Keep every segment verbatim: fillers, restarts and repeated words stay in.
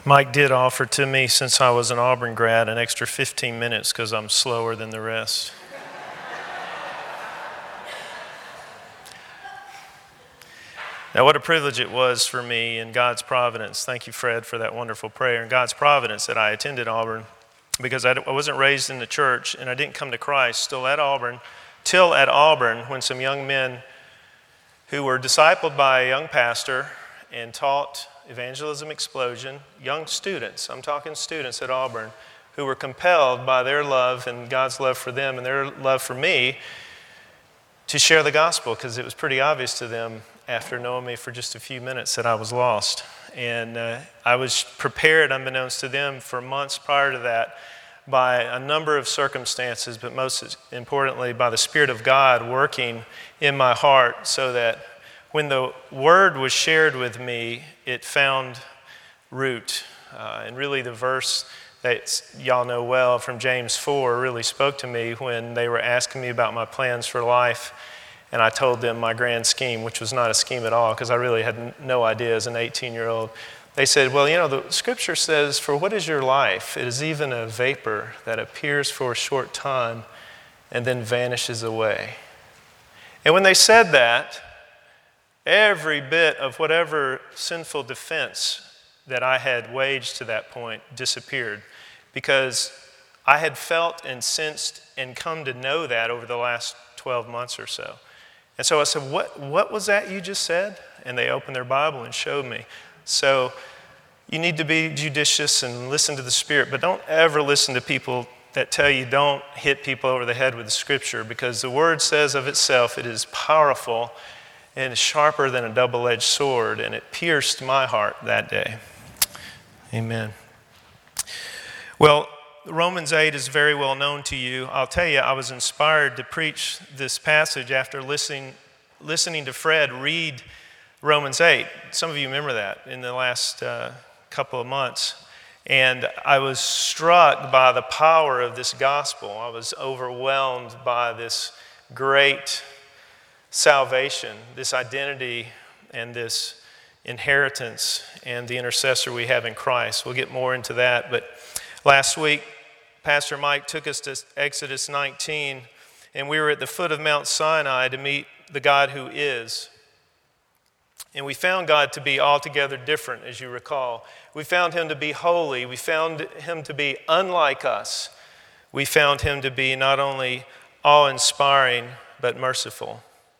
Mike did offer to me, since I was an Auburn grad, an extra fifteen minutes because I'm slower than the rest. Now, what a privilege it was for me in God's providence. Thank you, Fred, for that wonderful prayer. In God's providence that I attended Auburn, because I wasn't raised in the church and I didn't come to Christ still at Auburn, till at Auburn when some young men who were discipled by a young pastor and taught Evangelism Explosion, young students, I'm talking students at Auburn, who were compelled by their love and God's love for them and their love for me to share the gospel, because it was pretty obvious to them after knowing me for just a few minutes that I was lost. And uh, I was prepared, unbeknownst to them, for months prior to that by a number of circumstances, but most importantly by the Spirit of God working in my heart, so that when the word was shared with me, it found root. Uh, and really the verse that y'all know well from James four really spoke to me when they were asking me about my plans for life. And I told them my grand scheme, which was not a scheme at all, because I really had no idea as an eighteen-year-old. They said, well, you know, the scripture says, for what is your life? It is even a vapor that appears for a short time and then vanishes away. And when they said that, every bit of whatever sinful defense that I had waged to that point disappeared, because I had felt and sensed and come to know that over the last twelve months or so. And so I said, what, what was that you just said? And they opened their Bible and showed me. So you need to be judicious and listen to the Spirit, but don't ever listen to people that tell you don't hit people over the head with the scripture, because the word says of itself it is powerful and is sharper than a double-edged sword, and it pierced my heart that day. Amen. Well, Romans eight is very well known to you. I'll tell you, I was inspired to preach this passage after listening, listening to Fred read Romans eight. Some of you remember that in the last uh, couple of months. And I was struck by the power of this gospel. I was overwhelmed by this great salvation, this identity, and this inheritance, and the intercessor we have in Christ. We'll get more into that. But last week, Pastor Mike took us to Exodus nineteen, and we were at the foot of Mount Sinai to meet the God who is. And we found God to be altogether different, as you recall. We found him to be holy. We found him to be unlike us. We found him to be not only awe-inspiring, but merciful.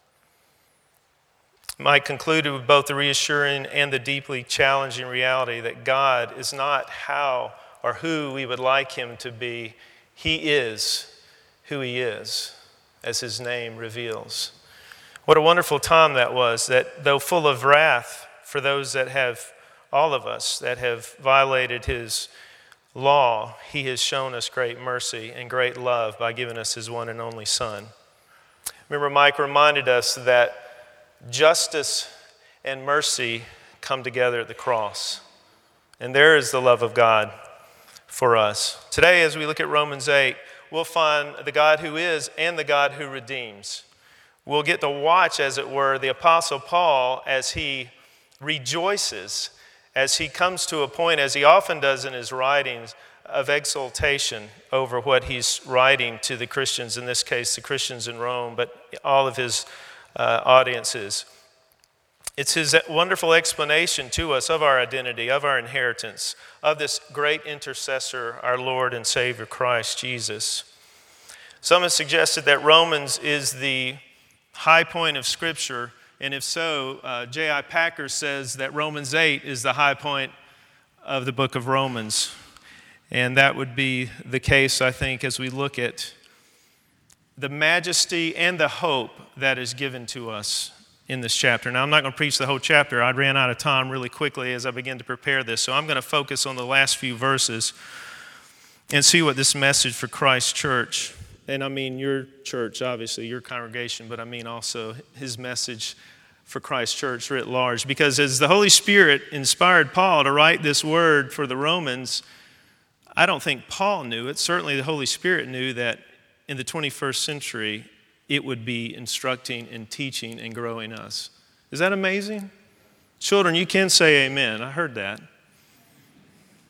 Mike concluded with both the reassuring and the deeply challenging reality that God is not how or who we would like him to be. He is who he is, as his name reveals. What a wonderful time that was, that though full of wrath for those that have, all of us, that have violated his law, he has shown us great mercy and great love by giving us his one and only Son. Remember, Mike reminded us that justice and mercy come together at the cross. And there is the love of God for us. Today, as we look at Romans eight, we'll find the God who is and the God who redeems. We'll get to watch, as it were, the Apostle Paul as he rejoices, as he comes to a point, as he often does in his writings, of exultation over what he's writing to the Christians, in this case, the Christians in Rome, but all of his uh, audiences. It's his wonderful explanation to us of our identity, of our inheritance, of this great intercessor, our Lord and Savior, Christ Jesus. Some have suggested that Romans is the high point of Scripture, and if so, uh, J I Packer says that Romans eight is the high point of the book of Romans. And that would be the case, I think, as we look at the majesty and the hope that is given to us in this chapter. Now, I'm not going to preach the whole chapter. I ran out of time really quickly as I began to prepare this, so I'm going to focus on the last few verses and see what this message for Christ's church, and I mean your church, obviously, your congregation, but I mean also his message for Christ's church writ large. Because as the Holy Spirit inspired Paul to write this word for the Romans, I don't think Paul knew it. Certainly the Holy Spirit knew that in the twenty-first century, it would be instructing and teaching and growing us. Is that amazing? Children, you can say amen. I heard that.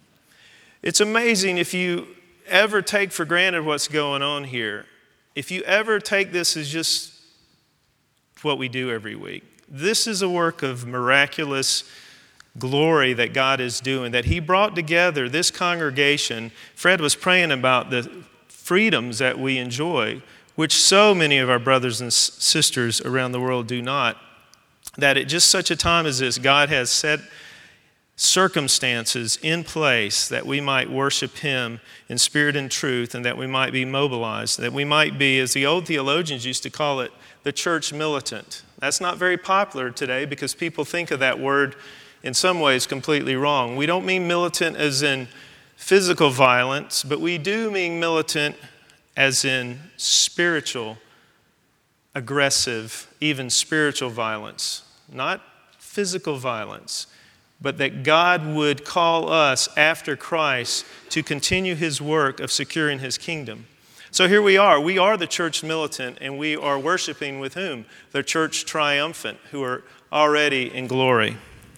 It's amazing if you ever take for granted what's going on here. If you ever take this as just what we do every week. This is a work of miraculous glory that God is doing, that He brought together this congregation. Fred was praying about the freedoms that we enjoy, which so many of our brothers and sisters around the world do not. That at just such a time as this, God has set circumstances in place that we might worship Him in spirit and truth, and that we might be mobilized, that we might be, as the old theologians used to call it, the church militant. That's not very popular today because people think of that word in some ways completely wrong. We don't mean militant as in physical violence, but we do mean militant as in spiritual, aggressive, even spiritual violence. Not physical violence, but that God would call us after Christ to continue His work of securing His kingdom. So here we are. We are the church militant, and we are worshiping with whom? The church triumphant, who are already in glory.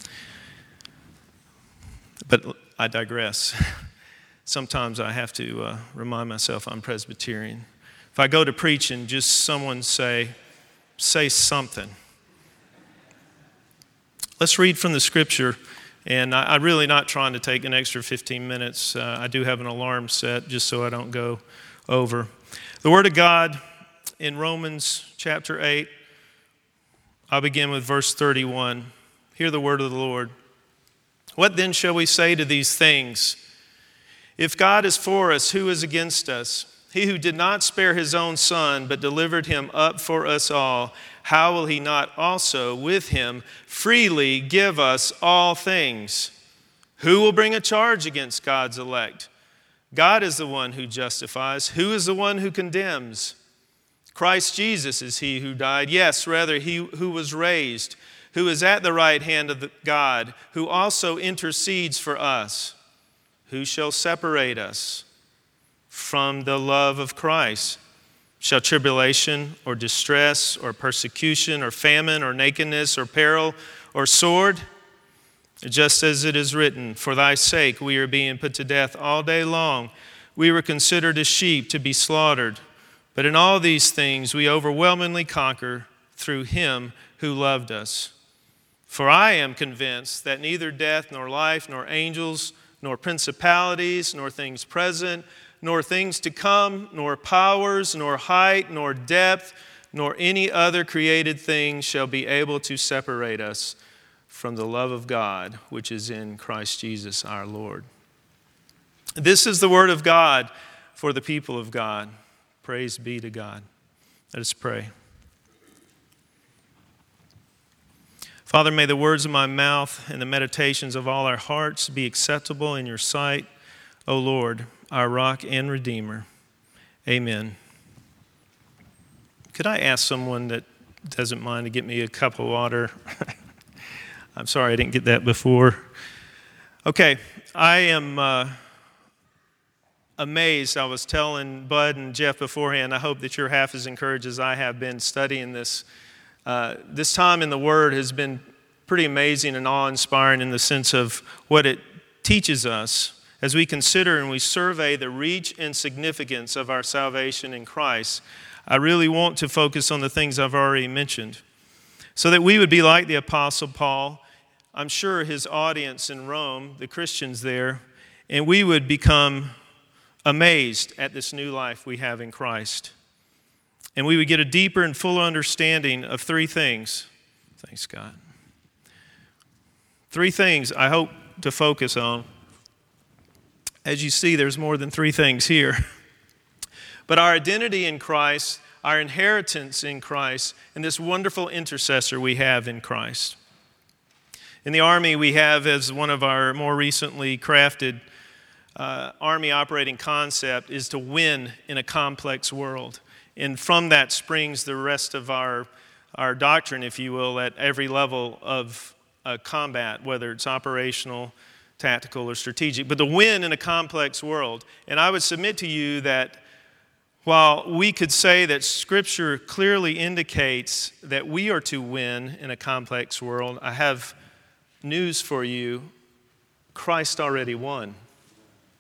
But I digress. Sometimes I have to uh, remind myself I'm Presbyterian. If I go to preach and just someone say, say something. Let's read from the scripture. And I, I'm really not trying to take an extra fifteen minutes. Uh, I do have an alarm set just so I don't go over. The Word of God in Romans chapter eight, I'll begin with verse thirty-one. Hear the word of the Lord. What then shall we say to these things? If God is for us, who is against us? He who did not spare His own Son, but delivered Him up for us all, how will He not also with Him freely give us all things? Who will bring a charge against God's elect? God is the one who justifies. Who is the one who condemns? Christ Jesus is He who died. Yes, rather, He who was raised, who is at the right hand of God, who also intercedes for us. Who shall separate us from the love of Christ? Shall tribulation or distress or persecution or famine or nakedness or peril or sword? Just as it is written, for thy sake we are being put to death all day long. We were considered as sheep to be slaughtered. But in all these things we overwhelmingly conquer through Him who loved us. For I am convinced that neither death nor life nor angels nor principalities nor things present nor things to come nor powers nor height nor depth nor any other created thing shall be able to separate us from the love of God, which is in Christ Jesus our Lord. This is the word of God for the people of God. Praise be to God. Let us pray. Father, may the words of my mouth and the meditations of all our hearts be acceptable in your sight, O Lord, our rock and redeemer. Amen. Could I ask someone that doesn't mind to get me a cup of water? I'm sorry I didn't get that before. Okay, I am uh, amazed. I was telling Bud and Jeff beforehand, I hope that you're half as encouraged as I have been studying this. Uh, this time in the Word has been pretty amazing and awe-inspiring in the sense of what it teaches us as we consider and we survey the reach and significance of our salvation in Christ. I really want to focus on the things I've already mentioned so that we would be like the Apostle Paul. I'm sure his audience in Rome, the Christians there, and we would become amazed at this new life we have in Christ. And we would get a deeper and fuller understanding of three things. Thanks, God. Three things I hope to focus on. As you see, there's more than three things here. But our identity in Christ, our inheritance in Christ, and this wonderful intercessor we have in Christ. In the Army, we have, as one of our more recently crafted uh, Army operating concept, is to win in a complex world. And from that springs the rest of our, our doctrine, if you will, at every level of uh, combat, whether it's operational, tactical, or strategic. But to win in a complex world. And I would submit to you that while we could say that Scripture clearly indicates that we are to win in a complex world, I have news for you. Christ already won.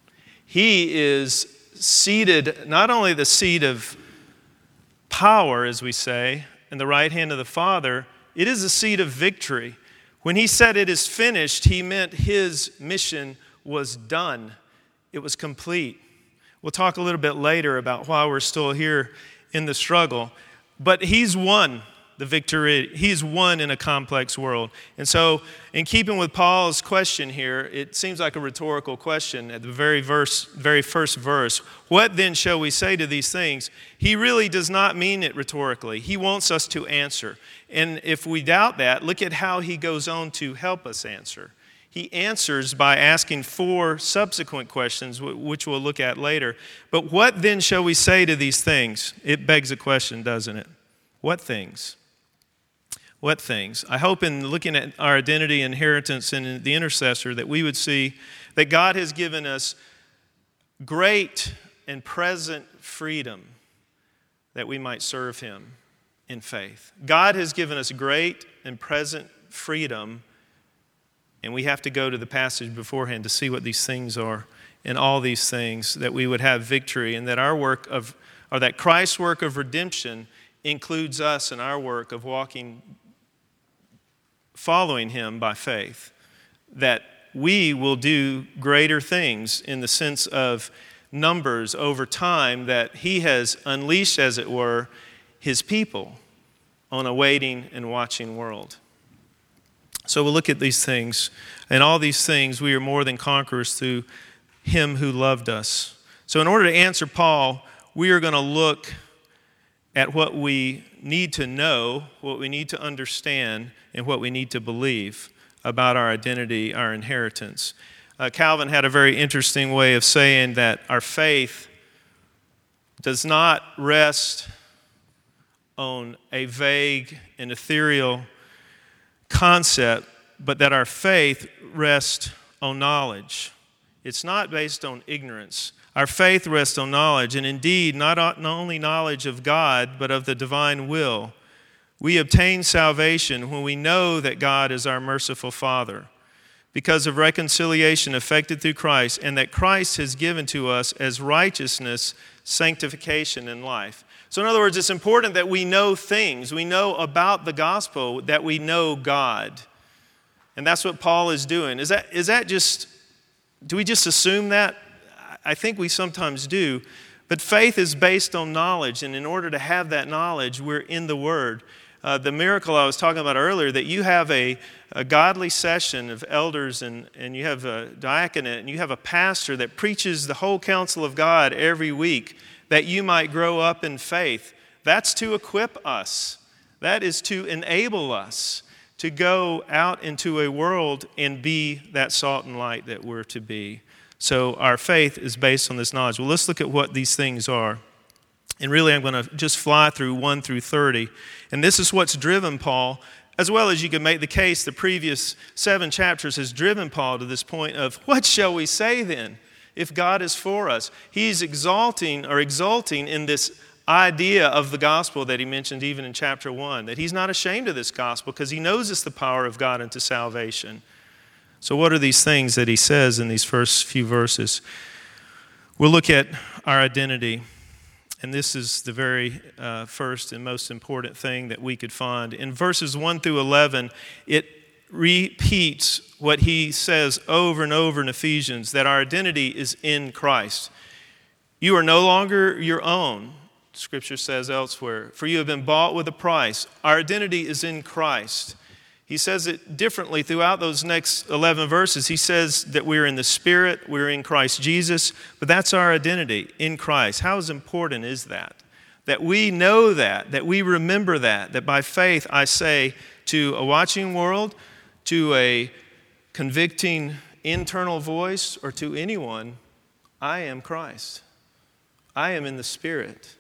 He is seated, not only the seat of power, as we say, in the right hand of the Father, it is a seat of victory. When he said it is finished, he meant his mission was done. It was complete. We'll talk a little bit later about why we're still here in the struggle. But he's won the victory. He's won in a complex world. And so, in keeping with Paul's question here, it seems like a rhetorical question at the very verse, very first verse. What then shall we say to these things? He really does not mean it rhetorically. He wants us to answer. And if we doubt that, look at how he goes on to help us answer. He answers by asking four subsequent questions, which we'll look at later. But what then shall we say to these things? It begs a question, doesn't it? What things? What things? I hope in looking at our identity, inheritance, and the intercessor that we would see that God has given us great and present freedom that we might serve him in faith. God has given us great and present freedom, and we have to go to the passage beforehand to see what these things are, and all these things, that we would have victory, and that our work of, or that Christ's work of redemption includes us in our work of walking, following him by faith, that we will do greater things in the sense of numbers over time, that he has unleashed, as it were, his people on a waiting and watching world. So we'll look at these things. And all these things, we are more than conquerors through him who loved us. So in order to answer Paul, we are going to look at what we need to know, what we need to understand, and what we need to believe about our identity, our inheritance. Uh, Calvin had a very interesting way of saying that our faith does not rest on a vague and ethereal concept, but that our faith rests on knowledge. It's not based on ignorance. Our faith rests on knowledge, and indeed, not, not only knowledge of God, but of the divine will. We obtain salvation when we know that God is our merciful Father, because of reconciliation effected through Christ, and that Christ has given to us as righteousness, sanctification, and life. So in other words, it's important that we know things. We know about the gospel, that we know God. And that's what Paul is doing. Is that, is that just, do we just assume that? I think we sometimes do. But faith is based on knowledge, and in order to have that knowledge, we're in the Word. Uh, the miracle I was talking about earlier, that you have a, a godly session of elders, and, and you have a diaconate, and you have a pastor that preaches the whole counsel of God every week, that you might grow up in faith. That's to equip us. That is to enable us to go out into a world and be that salt and light that we're to be. So our faith is based on this knowledge. Well, let's look at what these things are. And really, I'm going to just fly through one through thirty. And this is what's driven Paul, as well as you can make the case the previous seven chapters has driven Paul to this point of, what shall we say then if God is for us? He's exalting or exulting in this idea of the gospel that he mentioned even in chapter one, that he's not ashamed of this gospel because he knows it's the power of God unto salvation. So what are these things that he says in these first few verses? We'll look at our identity. And this is the very uh, first and most important thing that we could find. In verses one through eleven, it repeats what he says over and over in Ephesians, that our identity is in Christ. You are no longer your own, Scripture says elsewhere, for you have been bought with a price. Our identity is in Christ. He says it differently throughout those next eleven verses. He says that we're in the Spirit, we're in Christ Jesus, but that's our identity, in Christ. How important is that? That we know that, that we remember that, that by faith I say to a watching world, to a convicting internal voice, or to anyone, I am Christ. I am in the Spirit.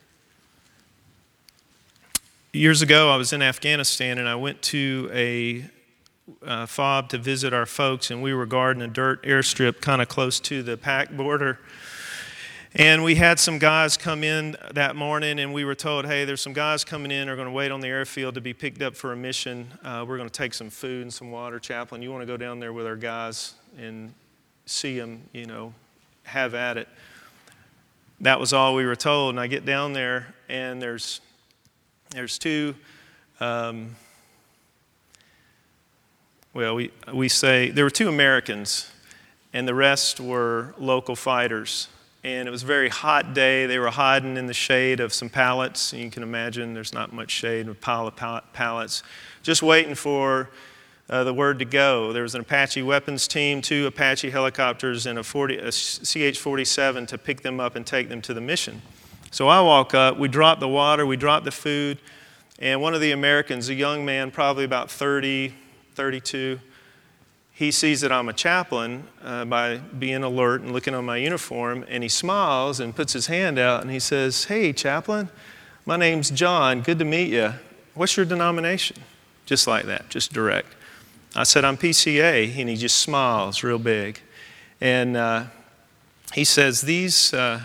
Years ago, I was in Afghanistan, and I went to a uh, FOB to visit our folks, and we were guarding a dirt airstrip kind of close to the Pak border. And we had some guys come in that morning, and we were told, hey, there's some guys coming in, they're going to wait on the airfield to be picked up for a mission. Uh, we're going to take some food and some water. Chaplain, you want to go down there with our guys and see them, you know, have at it. That was all we were told. And I get down there, and there's there's two, um, well, we, we say, there were two Americans, and the rest were local fighters. And it was a very hot day. They were hiding in the shade of some pallets. You can imagine there's not much shade, a pile of pallets, just waiting for uh, the word to go. There was an Apache weapons team, two Apache helicopters, and a, forty, a C H forty-seven to pick them up and take them to the mission. So I walk up, we drop the water, we drop the food, and one of the Americans, a young man, probably about thirty, thirty-two, he sees that I'm a chaplain uh, by being alert and looking on my uniform, and he smiles and puts his hand out and he says, "Hey, chaplain, my name's John. Good to meet you. What's your denomination?" Just like that, just direct. I said, "I'm P C A," and he just smiles real big. And uh, he says, these, uh,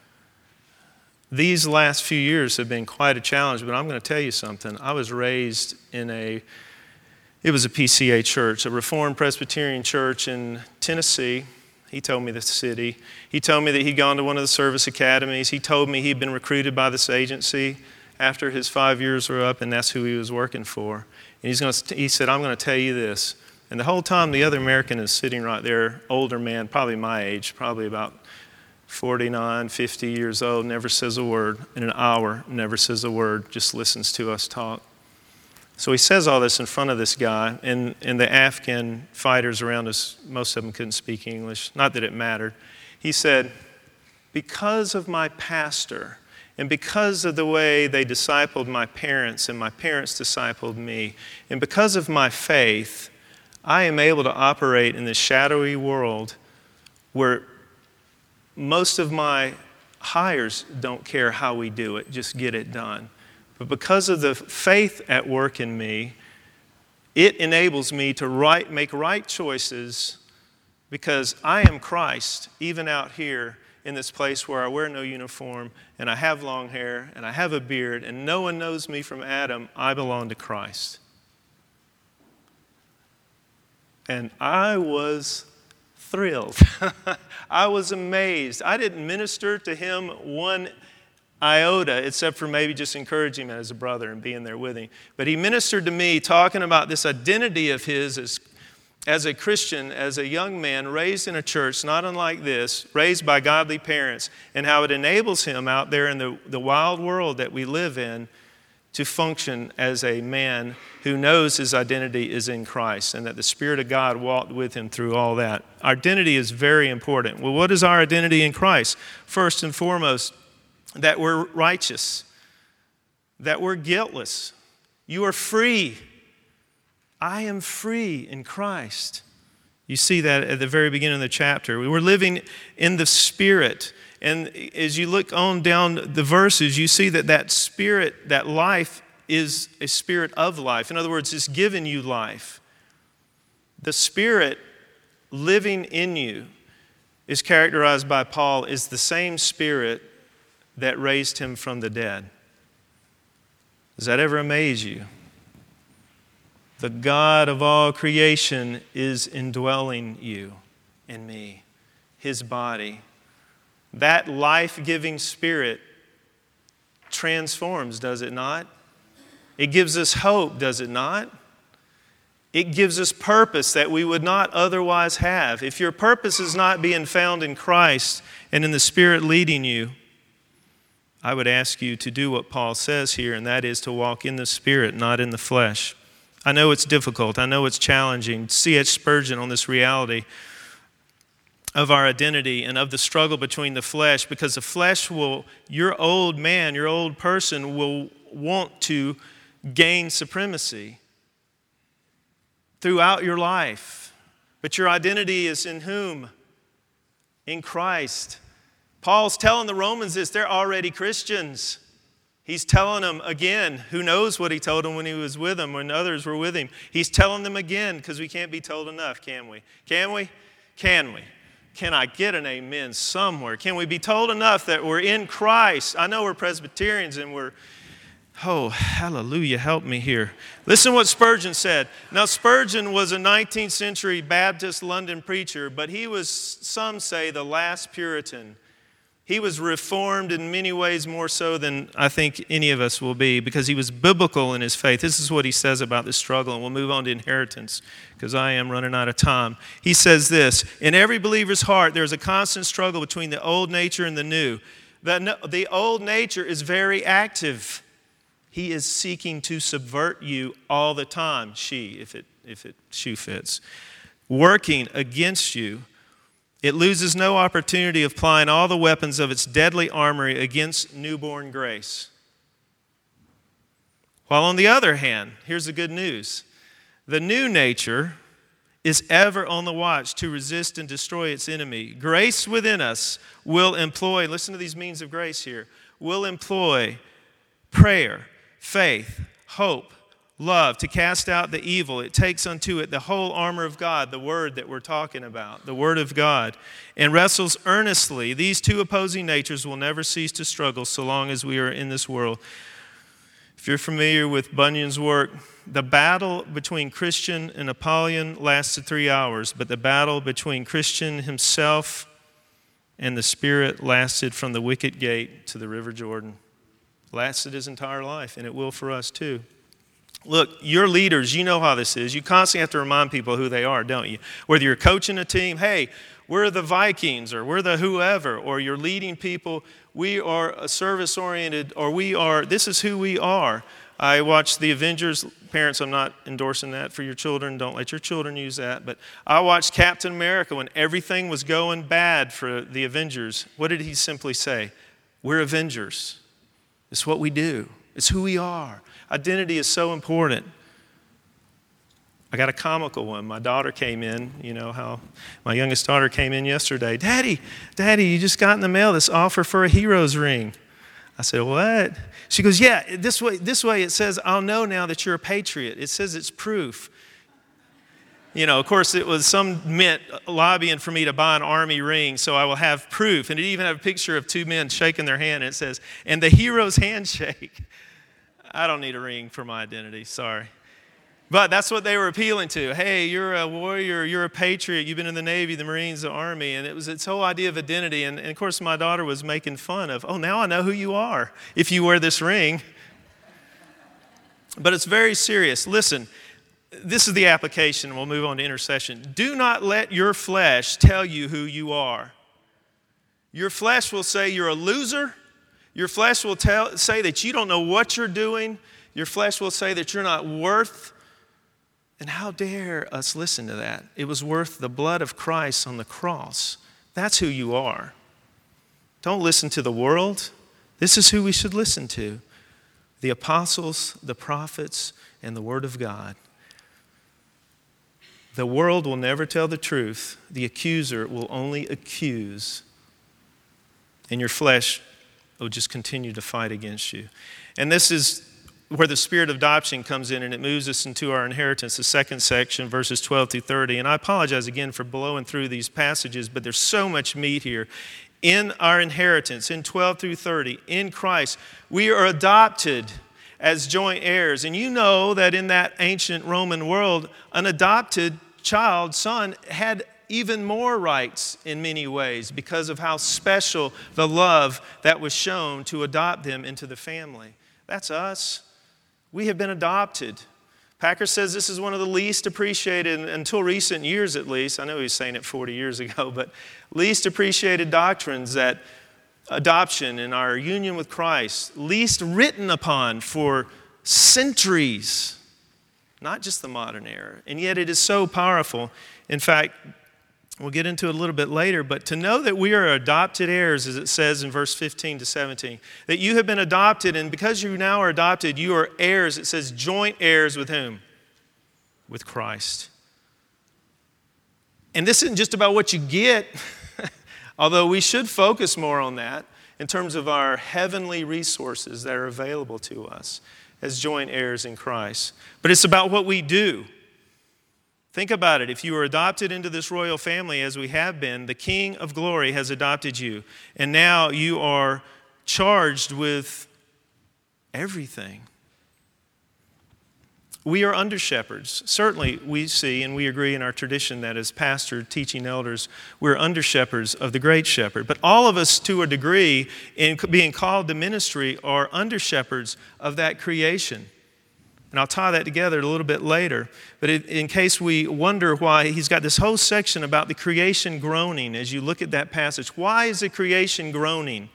these last few years have been quite a challenge, but I'm going to tell you something. I was raised in a It was a P C A church, a Reformed Presbyterian church in Tennessee. He told me the city. He told me that he'd gone to one of the service academies. He told me he'd been recruited by this agency after his five years were up, and that's who he was working for. And he's going to, he said, "I'm going to tell you this." And the whole time the other American is sitting right there, older man, probably my age, probably about forty-nine, fifty years old, never says a word. In an hour, never says a word, just listens to us talk. So he says all this in front of this guy, and, and the Afghan fighters around us, most of them couldn't speak English, not that it mattered. He said, "Because of my pastor, and because of the way they discipled my parents, and my parents discipled me, and because of my faith, I am able to operate in this shadowy world where most of my hires don't care how we do it, just get it done. But because of the faith at work in me, it enables me to right, make right choices because I am Christ, even out here in this place where I wear no uniform and I have long hair and I have a beard and no one knows me from Adam. I belong to Christ." And I was thrilled. I was amazed. I didn't minister to him one iota, except for maybe just encouraging him as a brother and being there with him. But he ministered to me, talking about this identity of his as, as a Christian, as a young man raised in a church not unlike this, raised by godly parents, and how it enables him out there in the, the wild world that we live in to function as a man who knows his identity is in Christ and that the Spirit of God walked with him through all that. Our identity is very important. Well, what is our identity in Christ? First and foremost, that we're righteous, that we're guiltless. You are free. I am free in Christ. You see that at the very beginning of the chapter. We were living in the Spirit. And as you look on down the verses, you see that that Spirit, that life, is a spirit of life. In other words, it's given you life. The Spirit living in you is characterized by Paul as the same Spirit that raised him from the dead. Does that ever amaze you? The God of all creation is indwelling you and me, his body. That life-giving Spirit transforms, does it not? It gives us hope, does it not? It gives us purpose that we would not otherwise have. If your purpose is not being found in Christ and in the Spirit leading you, I would ask you to do what Paul says here, and that is to walk in the Spirit, not in the flesh. I know it's difficult. I know it's challenging. C H Spurgeon on this reality of our identity and of the struggle between the flesh, because the flesh will, your old man, your old person will want to gain supremacy throughout your life. But your identity is in whom? In Christ. Paul's telling the Romans this. They're already Christians. He's telling them again. Who knows what he told them when he was with them, when others were with him. He's telling them again, because we can't be told enough, can we? Can we? Can we? Can I get an amen somewhere? Can we be told enough that we're in Christ? I know we're Presbyterians and we're Oh, hallelujah, help me here. Listen to what Spurgeon said. Now, Spurgeon was a nineteenth century Baptist London preacher, but he was, some say, the last Puritan. He was reformed in many ways more so than I think any of us will be because he was biblical in his faith. This is what he says about this struggle, and we'll move on to inheritance because I am running out of time. He says this, in every believer's heart there is a constant struggle between the old nature and the new. The, the old nature is very active. He is seeking to subvert you all the time, she, if it, if it shoe fits, working against you. It loses no opportunity of applying all the weapons of its deadly armory against newborn grace. While on the other hand, here's the good news. The new nature is ever on the watch to resist and destroy its enemy. Grace within us will employ, listen to these means of grace here, will employ prayer, faith, hope, love to cast out the evil. It takes unto it the whole armor of God, the word that we're talking about, the word of God, and wrestles earnestly. These two opposing natures will never cease to struggle so long as we are in this world. If you're familiar with Bunyan's work, the battle between Christian and Apollyon lasted three hours, but the battle between Christian himself and the Spirit lasted from the wicket gate to the River Jordan. Lasted his entire life, and it will for us too. Look, your leaders, you know how this is. You constantly have to remind people who they are, don't you? Whether you're coaching a team, hey, we're the Vikings, or we're the whoever, or you're leading people, we are service-oriented, or we are, this is who we are. I watched The Avengers. Parents, I'm not endorsing that for your children. Don't let your children use that. But I watched Captain America when everything was going bad for the Avengers. What did he simply say? We're Avengers. It's what we do. It's who we are. Identity is so important. I got a comical one. My daughter came in, you know how my youngest daughter came in yesterday. Daddy, Daddy, you just got in the mail this offer for a hero's ring. I said, what? She goes, yeah, this way, this way it says, I'll know now that you're a patriot. It says it's proof. You know, of course, it was some mint lobbying for me to buy an army ring, so I will have proof. And it even have a picture of two men shaking their hand, and it says, and the hero's handshake. I don't need a ring for my identity, sorry. But that's what they were appealing to. Hey, you're a warrior, you're a patriot, you've been in the Navy, the Marines, the Army, and it was its whole idea of identity. And, and of course, my daughter was making fun of, oh, now I know who you are if you wear this ring. But it's very serious. Listen, this is the application, and we'll move on to intercession. Do not let your flesh tell you who you are. Your flesh will say you're a loser. Your flesh will tell, say that you don't know what you're doing. Your flesh will say that you're not worth. And how dare us listen to that? It was worth the blood of Christ on the cross. That's who you are. Don't listen to the world. This is who we should listen to. The apostles, the prophets, and the Word of God. The world will never tell the truth. The accuser will only accuse. And your flesh will just continue to fight against you. And this is where the spirit of adoption comes in, and it moves us into our inheritance, the second section, verses twelve through thirty. And I apologize again for blowing through these passages, but there's so much meat here. In our inheritance, in twelve through thirty, in Christ, we are adopted as joint heirs. And you know that in that ancient Roman world, an adopted child, son, had even more rights in many ways because of how special the love that was shown to adopt them into the family. That's us. We have been adopted. Packer says this is one of the least appreciated, until recent years at least, I know he was saying it forty years ago, but least appreciated doctrines, that adoption and our union with Christ, least written upon for centuries, not just the modern era. And yet it is so powerful. In fact, we'll get into it a little bit later, but to know that we are adopted heirs, as it says in verse fifteen to seventeen, that you have been adopted, and because you now are adopted, you are heirs. It says joint heirs with whom? With Christ. And this isn't just about what you get, although we should focus more on that in terms of our heavenly resources that are available to us as joint heirs in Christ. But it's about what we do. Think about it. If you were adopted into this royal family, as we have been, the King of Glory has adopted you. And now you are charged with everything. We are under shepherds. Certainly we see and we agree in our tradition that as pastor, teaching elders, we're under shepherds of the great shepherd. But all of us to a degree in being called to ministry are under shepherds of that creation. And I'll tie that together a little bit later. But in case we wonder why he's got this whole section about the creation groaning as you look at that passage. Why is the creation groaning?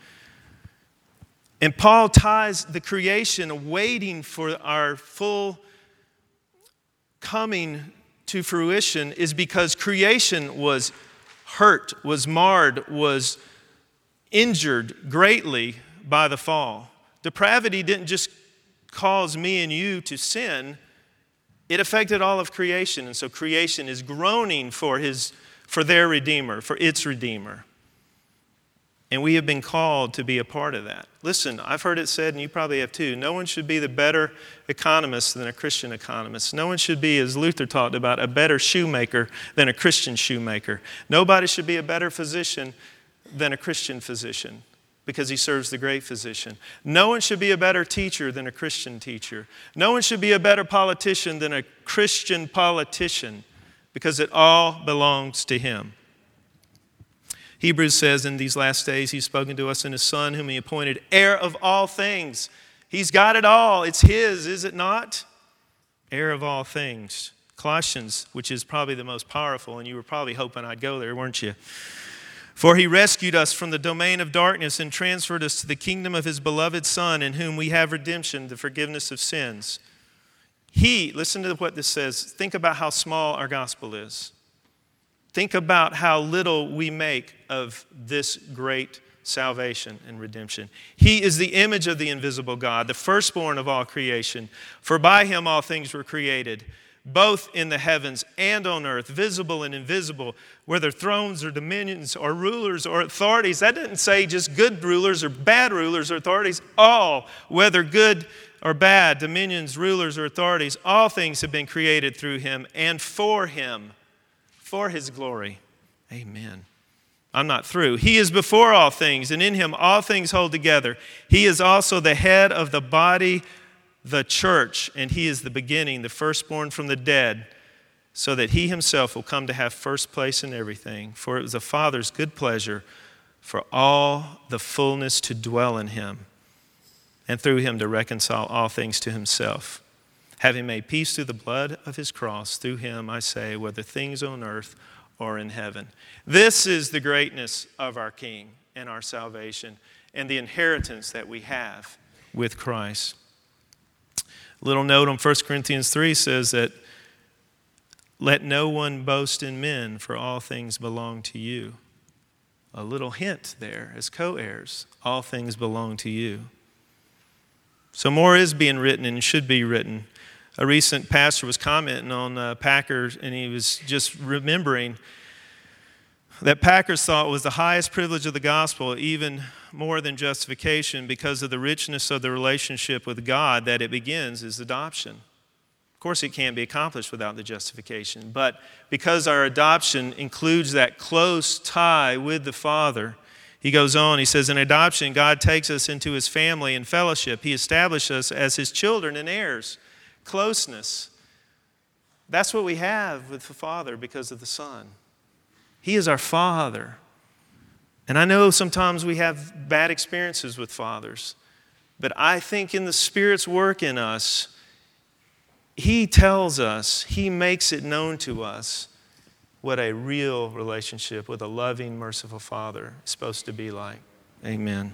And Paul ties the creation waiting for our full coming to fruition is because creation was hurt, was marred, was injured greatly by the fall. Depravity didn't just cause me and you to sin, it affected all of creation. And so creation is groaning for his, for their Redeemer, for its Redeemer. And we have been called to be a part of that. Listen, I've heard it said, and you probably have too, no one should be the better economist than a Christian economist. No one should be, as Luther talked about, a better shoemaker than a Christian shoemaker. Nobody should be a better physician than a Christian physician because he serves the great physician. No one should be a better teacher than a Christian teacher. No one should be a better politician than a Christian politician because it all belongs to him. Hebrews says in these last days, he's spoken to us in his Son, whom he appointed heir of all things. He's got it all. It's his, is it not? Heir of all things. Colossians, which is probably the most powerful, and you were probably hoping I'd go there, weren't you? For he rescued us from the domain of darkness and transferred us to the kingdom of his beloved Son, in whom we have redemption, the forgiveness of sins. He, listen to what this says. Think about how small our gospel is. Think about how little we make of this great salvation and redemption. He is the image of the invisible God, the firstborn of all creation. For by him all things were created, both in the heavens and on earth, visible and invisible, whether thrones or dominions or rulers or authorities. That doesn't say just good rulers or bad rulers or authorities. All, whether good or bad, dominions, rulers, or authorities, all things have been created through him and for him. For his glory. Amen. I'm not through. He is before all things, and in him all things hold together. He is also the head of the body, the church, and he is the beginning, the firstborn from the dead, so that he himself will come to have first place in everything. For it was the Father's good pleasure for all the fullness to dwell in him, and through him to reconcile all things to himself. Having made peace through the blood of his cross, through him, I say, whether things on earth or in heaven. This is the greatness of our King and our salvation and the inheritance that we have with Christ. A little note on First Corinthians three says that, let no one boast in men, for all things belong to you. A little hint there as co-heirs. All things belong to you. So more is being written and should be written. A recent pastor was commenting on uh, Packer, and he was just remembering that Packers thought was the highest privilege of the gospel, even more than justification, because of the richness of the relationship with God that it begins, is adoption. Of course, it can't be accomplished without the justification, but because our adoption includes that close tie with the Father, he goes on, he says, in adoption, God takes us into his family and fellowship. He established us as his children and heirs. Closeness. That's what we have with the Father because of the Son. He is our Father. And I know sometimes we have bad experiences with fathers, but I think in the Spirit's work in us, he tells us, he makes it known to us what a real relationship with a loving, merciful Father is supposed to be like. Amen.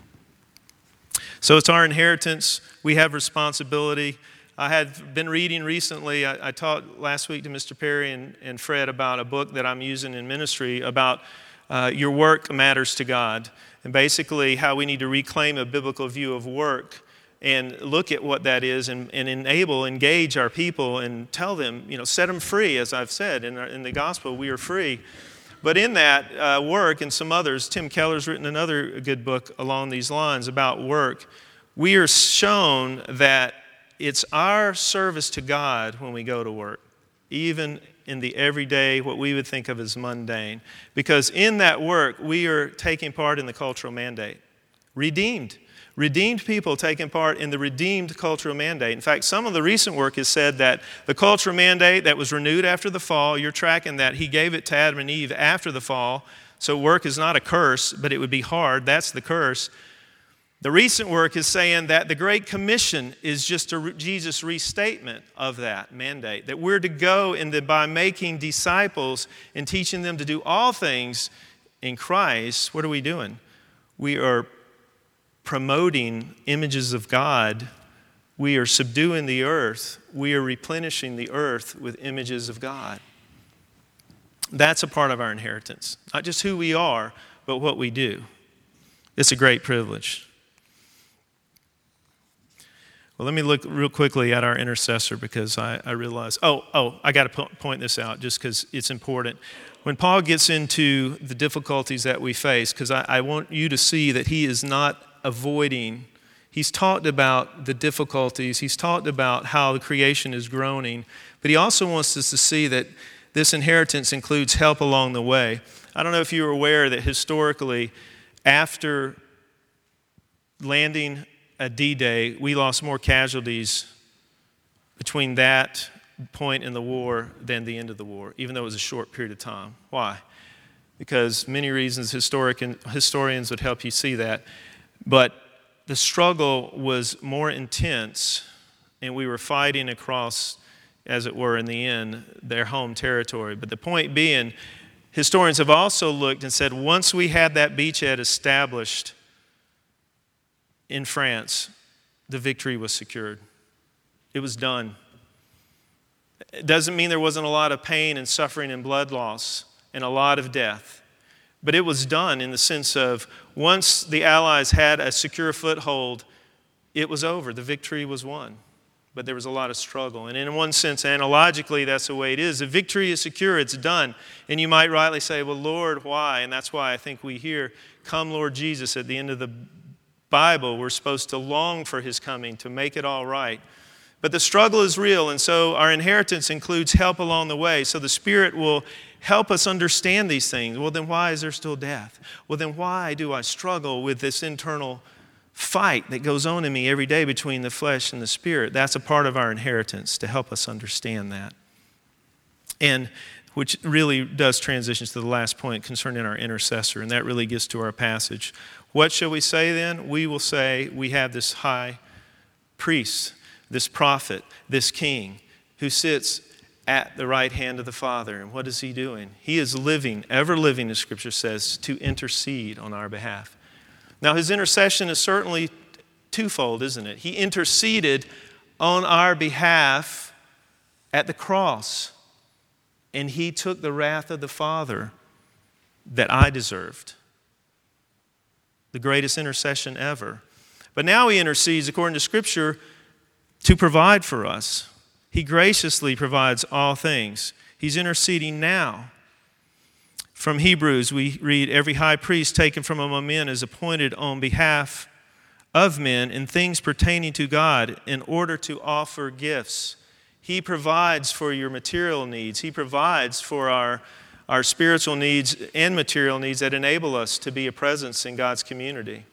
So it's our inheritance. We have responsibility. I had been reading recently, I, I taught last week to Mister Perry and, and Fred about a book that I'm using in ministry about uh, your work matters to God, and basically how we need to reclaim a biblical view of work and look at what that is and, and enable, engage our people and tell them, you know, set them free, as I've said. In, our, in the gospel, we are free. But in that uh, work and some others, Tim Keller's written another good book along these lines about work. We are shown that it's our service to God when we go to work, even in the everyday, what we would think of as mundane. Because in that work, we are taking part in the cultural mandate. Redeemed. Redeemed people taking part in the redeemed cultural mandate. In fact, some of the recent work has said that the cultural mandate that was renewed after the fall, you're tracking that he gave it to Adam and Eve after the fall. So work is not a curse, but it would be hard. That's the curse. The recent work is saying that the Great Commission is just a Jesus restatement of that mandate, that we're to go in the, by making disciples and teaching them to do all things in Christ. What are we doing? We are promoting images of God. We are subduing the earth. We are replenishing the earth with images of God. That's a part of our inheritance. Not just who we are, but what we do. It's a great privilege. Well, let me look real quickly at our intercessor because I, I realize, oh, oh, I got to po- point this out just because it's important. When Paul gets into the difficulties that we face, because I, I want you to see that he is not avoiding, he's talked about the difficulties, he's talked about how the creation is groaning, but he also wants us to see that this inheritance includes help along the way. I don't know if you're aware that historically, after landing at D-Day, we lost more casualties between that point in the war than the end of the war, even though it was a short period of time. Why? Because many reasons historic historians would help you see that. But the struggle was more intense, and we were fighting across, as it were, in the end, their home territory. But the point being, historians have also looked and said, once we had that beachhead established in France, the victory was secured. It was done. It doesn't mean there wasn't a lot of pain and suffering and blood loss and a lot of death. But it was done in the sense of once the Allies had a secure foothold, it was over. The victory was won. But there was a lot of struggle. And in one sense, analogically, that's the way it is. The victory is secure. It's done. And you might rightly say, well, Lord, why? And that's why I think we hear, come, Lord Jesus, at the end of the Bible. We're supposed to long for his coming to make it all right. But the struggle is real, and so our inheritance includes help along the way. So the Spirit will help us understand these things. Well, then why is there still death? Well, then why do I struggle with this internal fight that goes on in me every day between the flesh and the Spirit? That's a part of our inheritance to help us understand that. And which really does transition to the last point concerning our intercessor, and that really gets to our passage. What shall we say then? We will say we have this high priest, this prophet, this king, who sits at the right hand of the Father. And what is he doing? He is living, ever living, as Scripture says, to intercede on our behalf. Now, his intercession is certainly twofold, isn't it? He interceded on our behalf at the cross, and he took the wrath of the Father that I deserved. The greatest intercession ever. But now he intercedes, according to Scripture, to provide for us. He graciously provides all things. He's interceding now. From Hebrews, we read, every high priest taken from among men is appointed on behalf of men in things pertaining to God in order to offer gifts. He provides for your material needs. He provides for our, our spiritual needs and material needs that enable us to be a presence in God's community.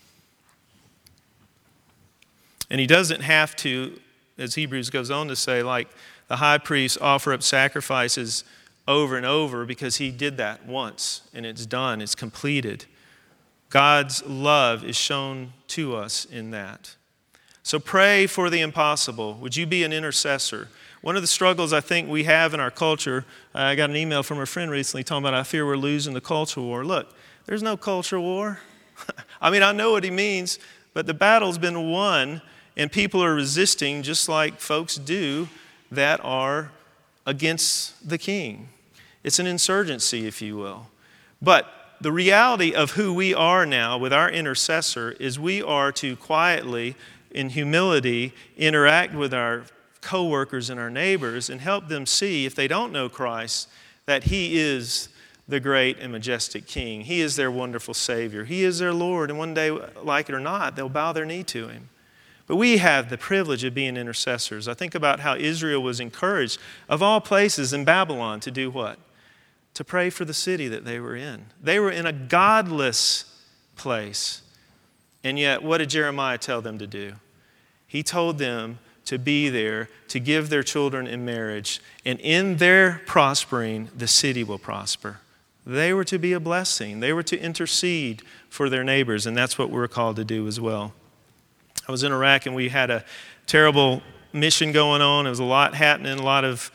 And he doesn't have to, as Hebrews goes on to say, like the high priest offer up sacrifices over and over because he did that once and it's done, it's completed. God's love is shown to us in that. So pray for the impossible. Would you be an intercessor? One of the struggles I think we have in our culture, I got an email from a friend recently talking about, I fear we're losing the culture war. Look, there's no culture war. I mean, I know what he means, but the battle's been won. And people are resisting just like folks do that are against the king. It's an insurgency, if you will. But the reality of who we are now with our intercessor is we are to quietly, in humility, interact with our co-workers and our neighbors and help them see, if they don't know Christ, that he is the great and majestic king. He is their wonderful Savior. He is their Lord. And one day, like it or not, they'll bow their knee to him. But we have the privilege of being intercessors. I think about how Israel was encouraged, of all places in Babylon, to do what? To pray for the city that they were in. They were in a godless place. And yet, what did Jeremiah tell them to do? He told them to be there, to give their children in marriage, and in their prospering, the city will prosper. They were to be a blessing. They were to intercede for their neighbors, and that's what we're called to do as well. I was in Iraq, and we had a terrible mission going on. There was a lot happening, a lot of,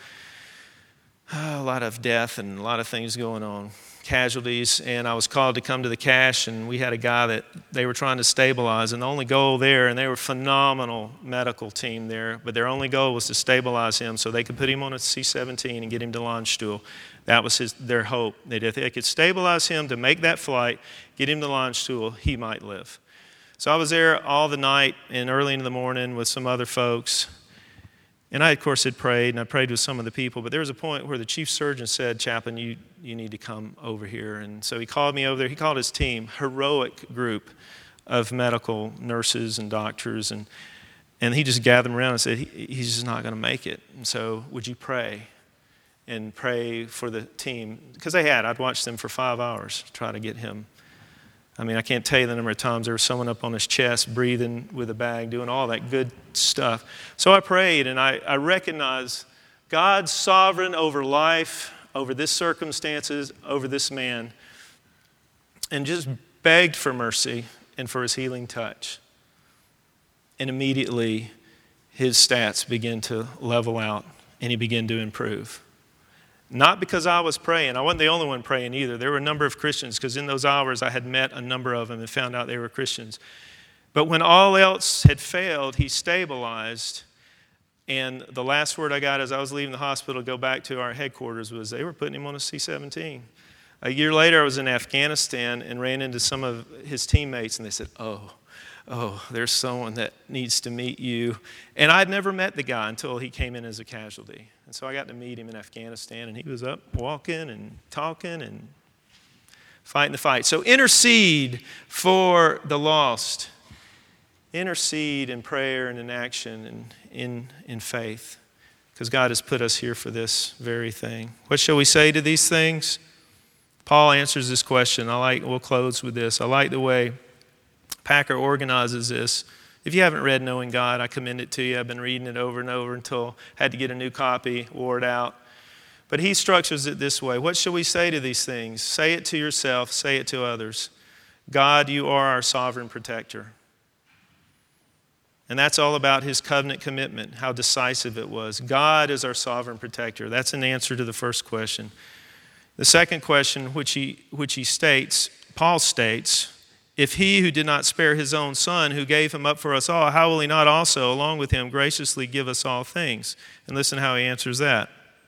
uh, a lot of death and a lot of things going on, casualties, and I was called to come to the cache, and we had a guy that they were trying to stabilize, and the only goal there, and they were a phenomenal medical team there, but their only goal was to stabilize him so they could put him on a C seventeen and get him to launch stool. That was his, their hope, that if they could stabilize him to make that flight, get him to launch stool, he might live. So I was there all the night and early in the morning with some other folks. And I, of course, had prayed, and I prayed with some of the people. But there was a point where the chief surgeon said, Chaplain, you, you need to come over here. And so he called me over there. He called his team, heroic group of medical nurses and doctors. And, and he just gathered them around and said, he, he's just not going to make it. And so would you pray? And pray for the team. Because they had. I'd watched them for five hours, try to get him. I mean, I can't tell you the number of times there was someone up on his chest, breathing with a bag, doing all that good stuff. So I prayed, and I, I recognized God's sovereign over life, over this circumstances, over this man, and just begged for mercy and for his healing touch. And immediately, his stats began to level out, and he began to improve. Not because I was praying. I wasn't the only one praying either. There were a number of Christians, because in those hours I had met a number of them and found out they were Christians. But when all else had failed, he stabilized. And the last word I got as I was leaving the hospital to go back to our headquarters was they were putting him on a C seventeen. A year later, I was in Afghanistan and ran into some of his teammates, and they said, oh, oh, there's someone that needs to meet you. And I'd never met the guy until he came in as a casualty. And so I got to meet him in Afghanistan, and he was up walking and talking and fighting the fight. So intercede for the lost. Intercede in prayer and in action and in, in faith, because God has put us here for this very thing. What shall we say to these things? Paul answers this question. I like. We'll close with this. I like the way Packer organizes this. If you haven't read Knowing God, I commend it to you. I've been reading it over and over until I had to get a new copy, wore it out. But he structures it this way. What shall we say to these things? Say it to yourself. Say it to others. God, you are our sovereign protector. And that's all about his covenant commitment, how decisive it was. God is our sovereign protector. That's an answer to the first question. The second question, which he, which he states, Paul states, if he who did not spare his own son, who gave him up for us all, how will he not also, along with him, graciously give us all things? And listen how he answers that.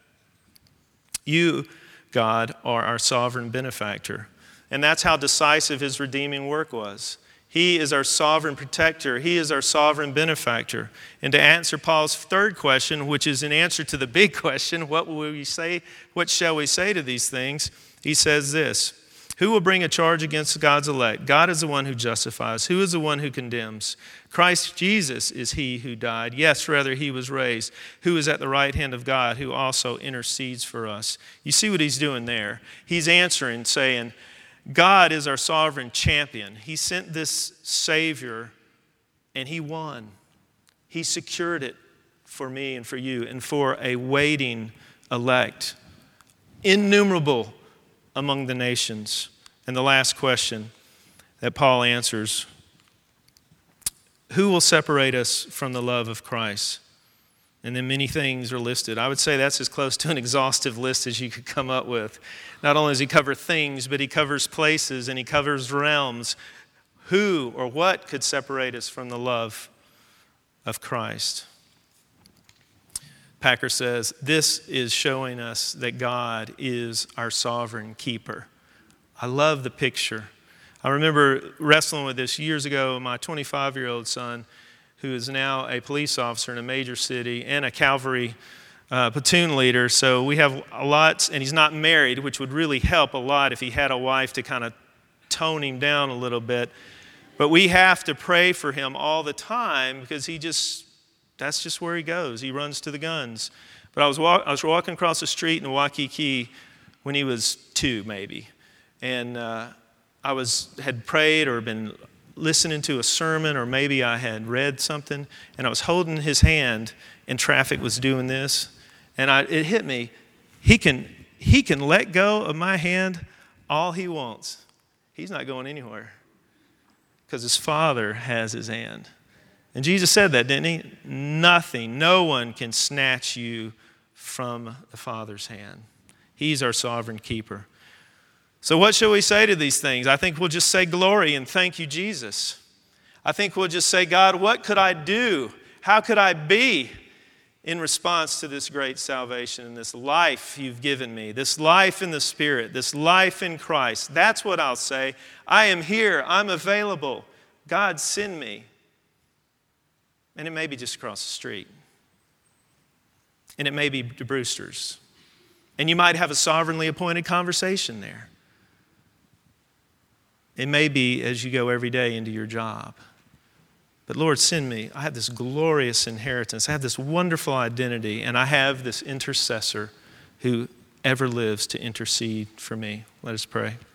You, God, are our sovereign benefactor. And that's how decisive his redeeming work was. He is our sovereign protector. He is our sovereign benefactor. And to answer Paul's third question, which is an answer to the big question, what will we say? What shall we say to these things? He says this. Who will bring a charge against God's elect? God is the one who justifies. Who is the one who condemns? Christ Jesus is he who died. Yes, rather, he was raised. Who is at the right hand of God, who also intercedes for us. You see what he's doing there? He's answering, saying, God is our sovereign champion. He sent this Savior, and he won. He secured it for me and for you and for a waiting elect. Innumerable among the nations. And the last question that Paul answers, who will separate us from the love of Christ? And then many things are listed. I would say that's as close to an exhaustive list as you could come up with. Not only does he cover things, but he covers places and he covers realms. Who or what could separate us from the love of Christ? Packer says, this is showing us that God is our sovereign keeper. I love the picture. I remember wrestling with this years ago. My twenty-five-year-old son, who is now a police officer in a major city and a cavalry uh, platoon leader. So we have a lot, and he's not married, which would really help a lot if he had a wife to kind of tone him down a little bit. But we have to pray for him all the time because he just, that's just where he goes. He runs to the guns. But I was, walk, I was walking across the street in Waikiki when he was two, maybe. And uh, I was had prayed or been listening to a sermon, or maybe I had read something, and I was holding his hand, and traffic was doing this, and I, it hit me. He can, he can let go of my hand all he wants. He's not going anywhere because his Father has his hand. And Jesus said that, didn't he? Nothing, no one can snatch you from the Father's hand. He's our sovereign keeper. So what shall we say to these things? I think we'll just say glory and thank you, Jesus. I think we'll just say, God, what could I do? How could I be in response to this great salvation and this life you've given me, this life in the Spirit, this life in Christ? That's what I'll say. I am here. I'm available. God, send me. And it may be just across the street. And it may be to Brewster's. And you might have a sovereignly appointed conversation there. It may be as you go every day into your job. But Lord, send me. I have this glorious inheritance. I have this wonderful identity. And I have this intercessor who ever lives to intercede for me. Let us pray.